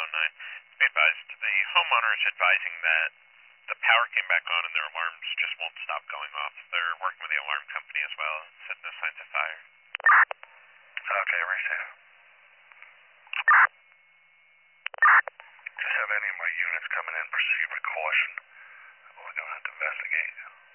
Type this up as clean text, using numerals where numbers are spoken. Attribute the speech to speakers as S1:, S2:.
S1: 9. Be advised, the homeowner is advising that the power came back on and their alarms just won't stop going off. They're working with the alarm company as well. Said no signs of fire.
S2: Okay, receive. Just have any of my units coming in, proceed with caution. We're going to have to investigate.